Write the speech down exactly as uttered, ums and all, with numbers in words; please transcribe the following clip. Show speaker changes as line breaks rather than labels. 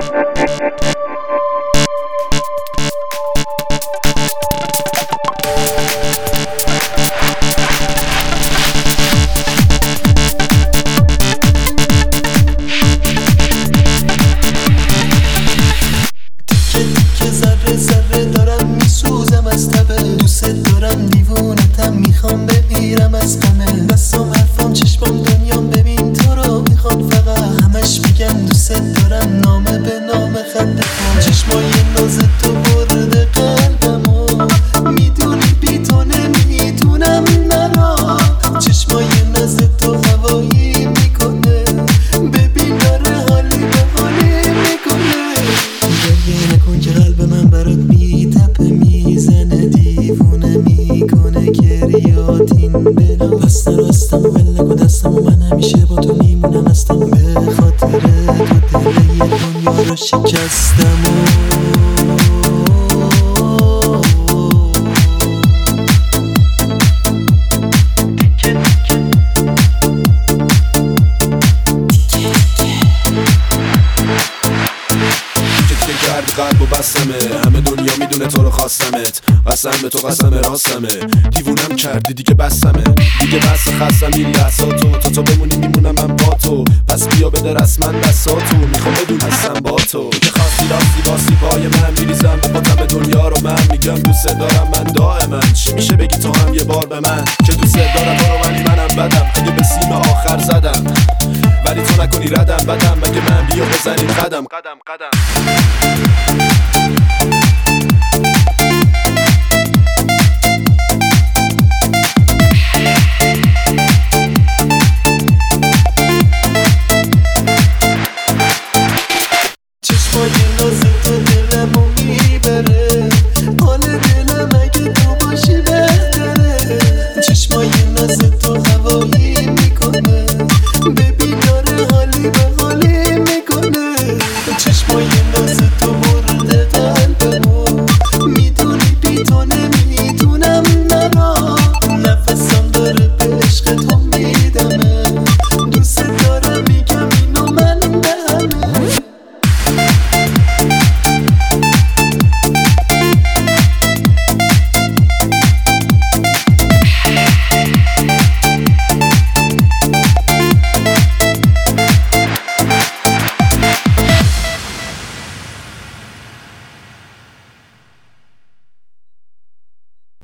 میخوام بمیرم از غمه بسام حرفام چشمام دنیام ببین تو رو میخوام فقط همش میگم دوست دارم نامه به نام خنده کن چشمای ناز تو برده قلبمو میدونی بی تو نمیتونم نرا چشمای ناز تو هوایی میکنه ببین داره حالی به حالی میکنه گریه نکن که قلب من برات میتپه میزنه دیوونه میکنه گریات این بلا بسته راستم و ول نکن دستم و من همیشه با تو میمونم هستم به خاطر تو دل یه دنیا رو شکستم
قلب و بستمه همه دنیا میدونه تو رو خواستمت قسم به تو قسم راستمه دیوونم کردی دیگه بستمه دیگه بس خستم این لحظاتو تا تو بمونی میمونم من با تو پس بیا بده رسما دستاتو میخوام بدونستم با تو که خواستی راستی باسی پای من میریزم با تب دنیا رو من میگم دوست دارم من دائما چی میشه بگی تو هم یه بار به من که دوست دارم تو رو ولی منم بدم دیگه به سیم آخر زدم ولی تو نکنی ردم بدم مگه من بیا بزنیم قدم قدم قدم